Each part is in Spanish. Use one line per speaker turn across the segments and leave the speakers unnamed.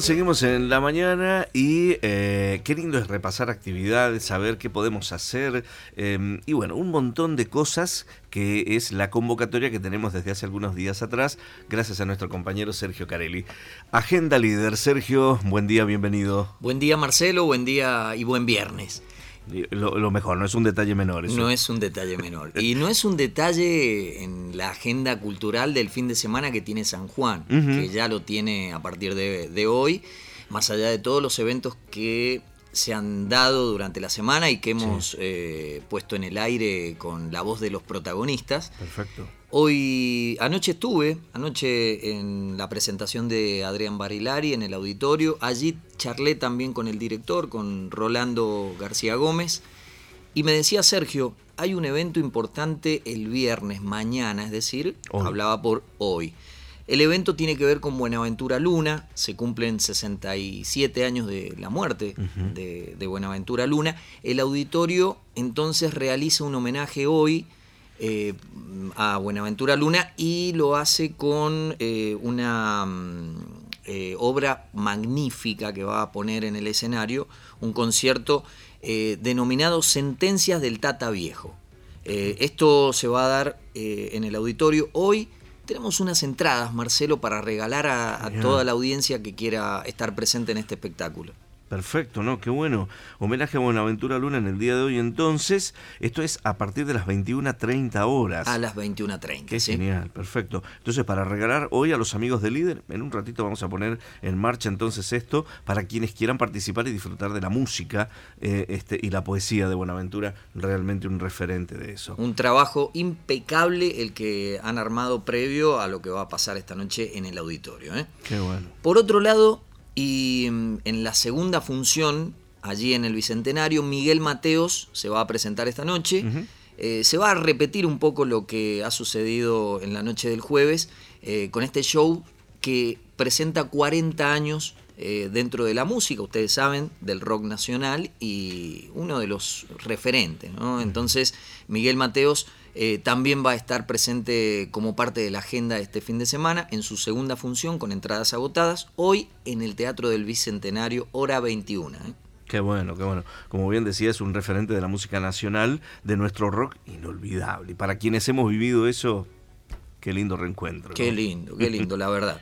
bien, seguimos en la mañana y qué lindo es repasar actividades, saber qué podemos hacer y bueno, un montón de cosas que es la convocatoria que tenemos desde hace algunos días atrás, gracias a nuestro compañero Sergio Carelli. Agenda Líder. Sergio, buen día, bienvenido.
Buen día, Marcelo, buen día y buen viernes.
Lo mejor, no es un detalle menor eso.
No es un detalle menor. Y no es un detalle en la agenda cultural del fin de semana que tiene San Juan, que ya lo tiene a partir de hoy, más allá de todos los eventos que se han dado durante la semana y que hemos puesto en el aire con la voz de los protagonistas.
Perfecto.
Anoche estuve en la presentación de Adrián Barilari en el auditorio. Allí charlé también con el director, con Rolando García Gómez, y me decía Sergio, hay un evento importante el viernes, mañana, es decir,
hoy.
Hablaba por hoy. El evento tiene que ver con Buenaventura Luna, se cumplen 67 años de la muerte de Buenaventura Luna. El auditorio entonces realiza un homenaje hoy a Buenaventura Luna y lo hace con una obra magnífica que va a poner en el escenario, un concierto denominado Sentencias del Tata Viejo. Esto se va a dar en el auditorio hoy. Tenemos unas entradas, Marcelo, para regalar a toda la audiencia que quiera estar presente en este espectáculo.
Perfecto, ¿no? Qué bueno. Homenaje a Buenaventura Luna en el día de hoy. Entonces, esto es a partir de las 21:30 horas.
A las 21:30.
Qué genial, perfecto. Entonces, para regalar hoy a los amigos de Líder, en un ratito vamos a poner en marcha entonces esto para quienes quieran participar y disfrutar de la música y la poesía de Buenaventura, realmente un referente de eso.
Un trabajo impecable el que han armado previo a lo que va a pasar esta noche en el auditorio.
Qué bueno.
Por otro lado, y en la segunda función, allí en el Bicentenario, Miguel Mateos se va a presentar esta noche. Se va a repetir un poco lo que ha sucedido en la noche del jueves con este show que presenta 40 años dentro de la música, ustedes saben, del rock nacional y uno de los referentes, ¿no? Entonces, Miguel Mateos también va a estar presente como parte de la agenda de este fin de semana en su segunda función con entradas agotadas, hoy en el Teatro del Bicentenario, hora 21.
Qué bueno, qué bueno. Como bien decía, es un referente de la música nacional, de nuestro rock inolvidable. Y para quienes hemos vivido eso, qué lindo reencuentro, ¿no?
Qué lindo, la verdad.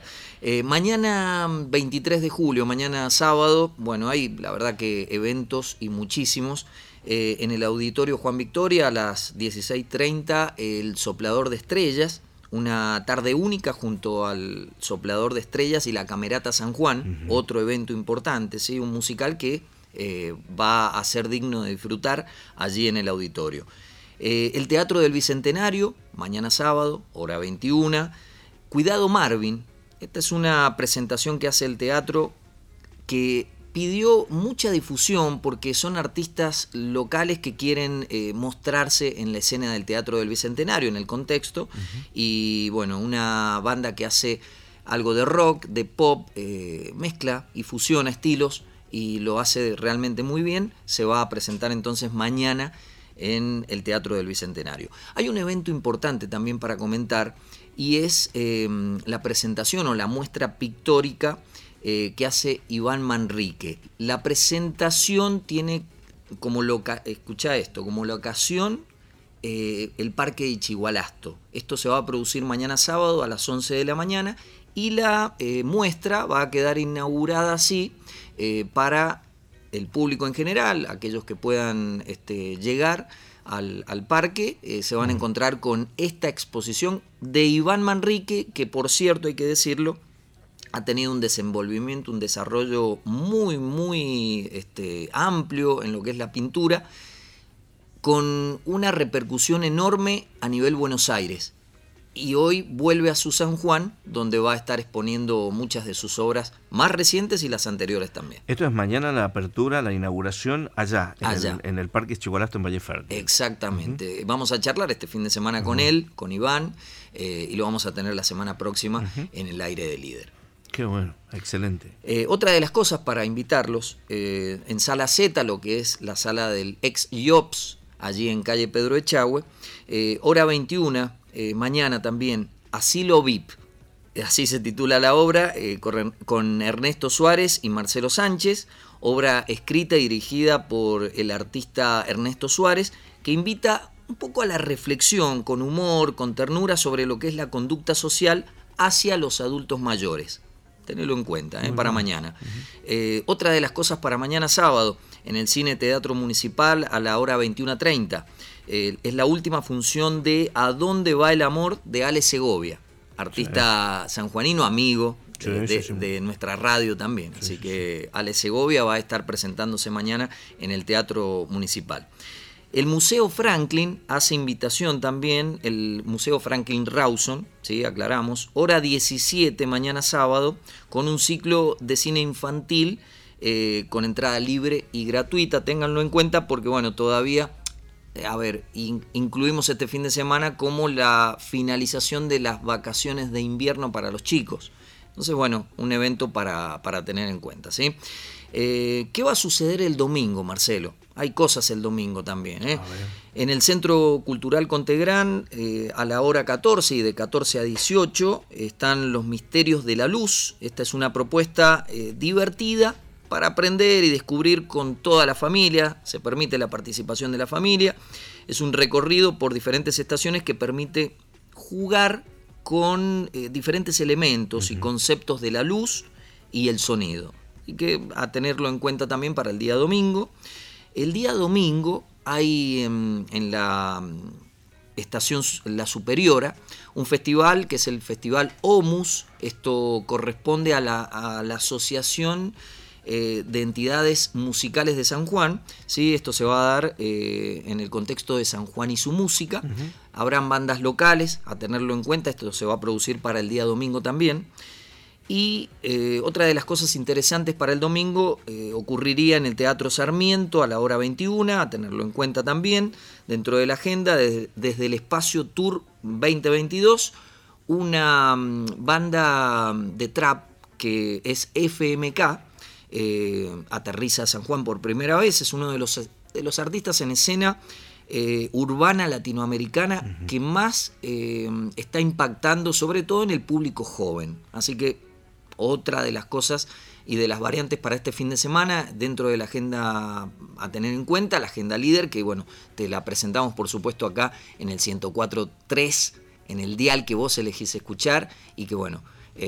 Mañana 23 de julio, mañana sábado, bueno, hay la verdad que eventos y muchísimos. En el Auditorio Juan Victoria a las 16:30, el Soplador de Estrellas, una tarde única junto al Soplador de Estrellas y la Camerata San Juan, otro evento importante, ¿sí? Un musical que va a ser digno de disfrutar allí en el auditorio. El Teatro del Bicentenario, mañana sábado, hora 21. Cuidado Marvin, esta es una presentación que hace el teatro que pidió mucha difusión porque son artistas locales que quieren mostrarse en la escena del Teatro del Bicentenario, en el contexto, y bueno, una banda que hace algo de rock, de pop, mezcla y fusiona estilos y lo hace realmente muy bien. Se va a presentar entonces mañana en el Teatro del Bicentenario. Hay un evento importante también para comentar y es la presentación o la muestra pictórica que hace Iván Manrique. La presentación tiene como como locación el Parque Ichigualasto. Esto se va a producir mañana sábado a las 11 de la mañana y la muestra va a quedar inaugurada así para el público en general, aquellos que puedan llegar al parque, se van a encontrar con esta exposición de Iván Manrique, que por cierto, hay que decirlo, ha tenido un desenvolvimiento, un desarrollo muy, muy amplio en lo que es la pintura, con una repercusión enorme a nivel Buenos Aires. Y hoy vuelve a su San Juan, donde va a estar exponiendo muchas de sus obras más recientes y las anteriores también.
Esto es mañana la apertura, la inauguración allá. En el Parque Ichigualasto en Valle Fértil.
Exactamente. Vamos a charlar este fin de semana con él, con Iván, y lo vamos a tener la semana próxima en el aire de Líder.
Qué bueno, excelente.
Otra de las cosas para invitarlos, en Sala Z, lo que es la sala del ex IOPS, allí en calle Pedro Echagüe, hora 21, mañana también, Asilo VIP. así se titula la obra, con Ernesto Suárez y Marcelo Sánchez, obra escrita y dirigida por el artista Ernesto Suárez, que invita un poco a la reflexión, con humor, con ternura, sobre lo que es la conducta social hacia los adultos mayores. Tenedlo en cuenta, para mañana. Otra de las cosas para mañana sábado, en el Cine Teatro Municipal a la hora 21:30, es la última función de ¿A dónde va el amor?, de Ale Segovia, artista sanjuanino, amigo de nuestra radio también. Así que Ale Segovia va a estar presentándose mañana en el Teatro Municipal. El Museo Franklin hace invitación también, el Museo Franklin Rawson, ¿sí? Aclaramos, hora 17 mañana sábado, con un ciclo de cine infantil con entrada libre y gratuita. Ténganlo en cuenta porque, bueno, todavía, incluimos este fin de semana como la finalización de las vacaciones de invierno para los chicos. Entonces, bueno, un evento para tener en cuenta, ¿sí? ¿Qué va a suceder el domingo, Marcelo? Hay cosas el domingo también, En el Centro Cultural Contegrán, a la hora 14 y de 14 a 18, están Los Misterios de la Luz. Esta es una propuesta divertida para aprender y descubrir con toda la familia. Se permite la participación de la familia. Es un recorrido por diferentes estaciones que permite jugar con diferentes elementos y conceptos de la luz y el sonido. Así que a tenerlo en cuenta también para el día domingo. El día domingo hay en la estación La Superiora un festival que es el Festival OMUS. Esto corresponde a la Asociación de Entidades Musicales de San Juan, ¿sí? Esto se va a dar en el contexto de San Juan y su música. Habrán bandas locales, a tenerlo en cuenta. Esto se va a producir para el día domingo también. Y otra de las cosas interesantes para el domingo ocurriría en el Teatro Sarmiento a la hora 21, a tenerlo en cuenta también, dentro de la agenda, desde el Espacio Tour 2022, una banda de trap que es FMK, aterriza a San Juan por primera vez. Es uno de los artistas en escena urbana latinoamericana que más está impactando, sobre todo en el público joven. Así que otra de las cosas y de las variantes para este fin de semana dentro de la agenda a tener en cuenta, la agenda líder, que bueno, te la presentamos por supuesto acá en el 104.3, en el dial que vos elegís escuchar, y que bueno,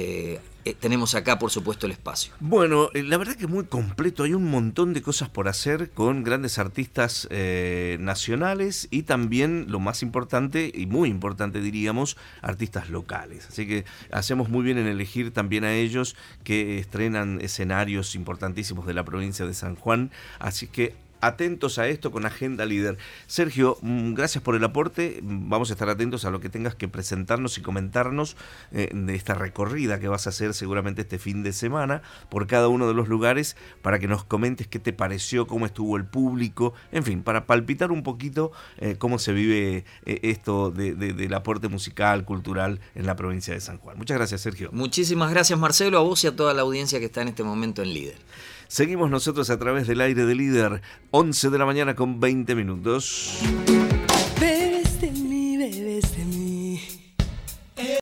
tenemos acá por supuesto el espacio.
Bueno, la verdad que es muy completo, hay un montón de cosas por hacer con grandes artistas nacionales y también, lo más importante y muy importante diríamos, artistas locales. Así que hacemos muy bien en elegir también a ellos, que estrenan escenarios importantísimos de la provincia de San Juan. Así que atentos a esto con Agenda Líder. Sergio, gracias por el aporte. Vamos a estar atentos a lo que tengas que presentarnos y comentarnos de esta recorrida que vas a hacer seguramente este fin de semana por cada uno de los lugares, para que nos comentes qué te pareció, cómo estuvo el público, en fin, para palpitar un poquito cómo se vive esto del aporte musical, cultural en la provincia de San Juan. Muchas gracias, Sergio.
Muchísimas gracias, Marcelo, a vos y a toda la audiencia que está en este momento en Líder.
Seguimos nosotros a través del aire de Líder, 11 de la mañana con 20 minutos.